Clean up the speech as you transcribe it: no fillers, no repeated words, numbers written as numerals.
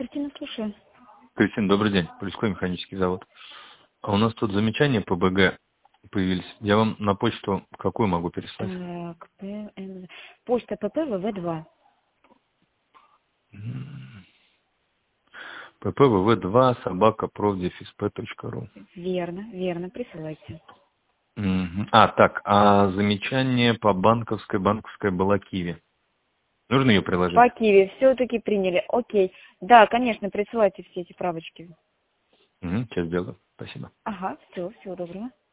Кристина, слушаю. Кристина, добрый день. Полевской механический завод. А у нас тут замечания по БГ появились. Я вам на почту какую могу переслать? Так, почта ППВВ2. ppvv2 @profdefisp.ru. Верно, присылайте. Так, а замечание по банковской была Киви. Нужно ее приложить? По Киеве все-таки приняли. Окей. Да, конечно, присылайте все эти правочки. Сейчас сделаю. Спасибо. Ага, все, всего доброго.